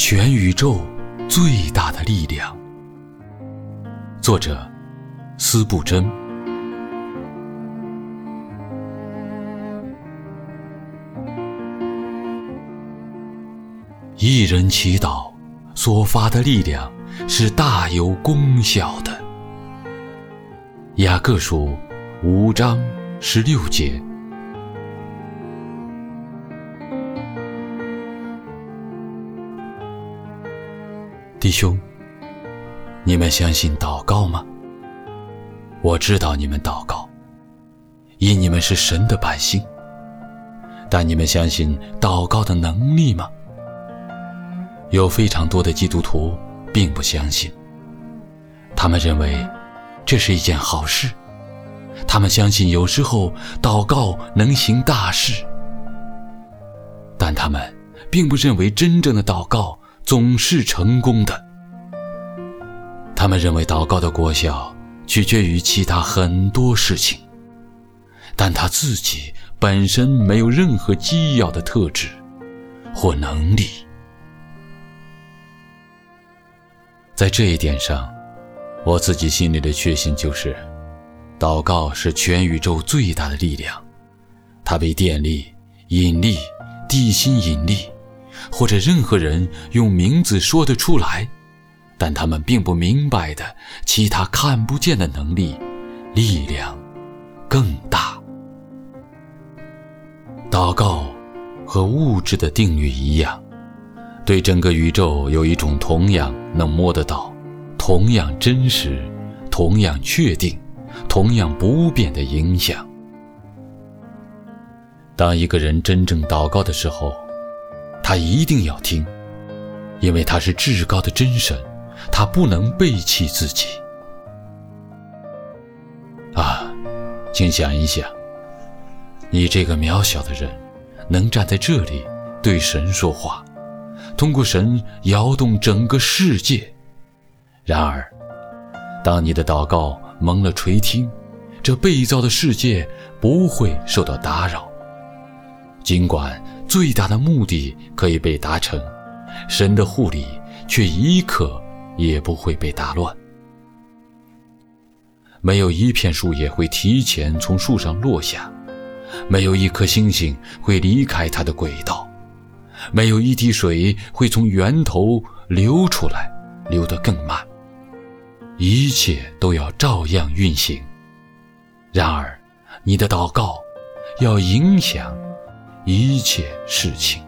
全宇宙最大的力量。作者司布真。一人祈祷所发的力量是大有功效的。雅各书5章16节。弟兄，你们相信祷告吗？我知道你们祷告，因你们是神的百姓。但你们相信祷告的能力吗？有非常多的基督徒并不相信，他们认为这是一件好事，他们相信有时候祷告能行大事，但他们并不认为真正的祷告总是成功的。他们认为祷告的果效取决于其他很多事情，但他自己本身没有任何基要的特质或能力。在这一点上，我自己心里的确信就是，祷告是全宇宙最大的力量，它比电力、引力、地心引力或者任何人用名字说得出来，但他们并不明白的其他看不见的能力、力量更大。祷告和物质的定律一样，对整个宇宙有一种同样能摸得到、同样真实、同样确定、同样不变的影响。当一个人真正祷告的时候，他一定要听，因为他是至高的真神，他不能背弃自己。请想一想，你这个渺小的人能站在这里对神说话，通过神摇动整个世界。然而，当你的祷告蒙了垂听，这被造的世界不会受到打扰。尽管最大的目的可以被达成，神的护理却一刻也不会被打乱。没有一片树叶会提前从树上落下，没有一颗星星会离开它的轨道，没有一滴水会从源头流出来，流得更慢。一切都要照样运行。然而，你的祷告要影响一切事情。